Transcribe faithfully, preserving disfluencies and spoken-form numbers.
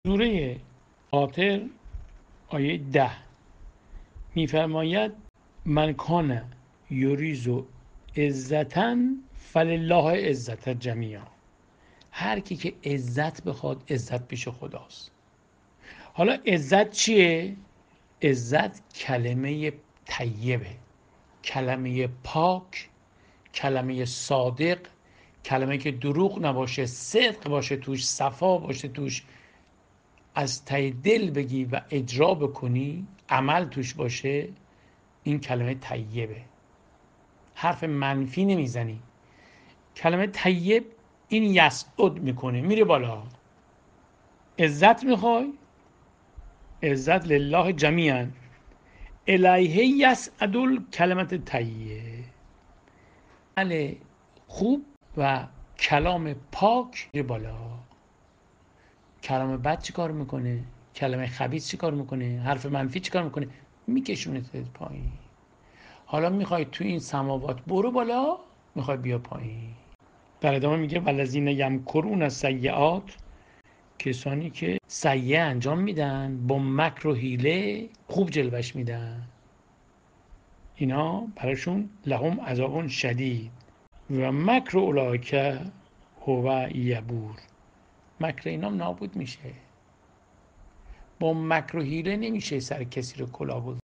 سوره فاطر آیه ده میفرماید من کان یریزو عزتا فلله عزت جمیعا. هر کی که عزت بخواد عزت پیش خداست. حالا عزت چیه؟ عزت کلمه طیبه، کلمه پاک، کلمه صادق، کلمه که دروغ نباشه، صدق باشه توش، صفا باشه توش، از ته دل بگی و اجرا بکنی، عمل توش باشه. این کلمه طیبه، حرف منفی نمیزنی. کلمه طیب این یسعد میکنه، میره بالا. عزت میخوای؟ عزت لله جمیعا الیه یسعد الکلمت طیب. عمل خوب و کلام پاک میره بالا. کلام بد چی کار میکنه؟ کلمه خبیث چی کار میکنه؟ حرف منفی چی کار میکنه؟ میکشونه پایین. حالا میخوای تو این سماوات برو بالا، میخوای بیا پایین. در ادامه میگه والذین یمکرون السیئات، کسانی که سیئه انجام میدن، با مکر و حیله خوب جلوش میدن، اینا براشون لهم عذاب شدید و مکر اولئک هو یبور. مکر اینا نابود میشه. با مکر و حیله نمیشه سر کسی رو کلاه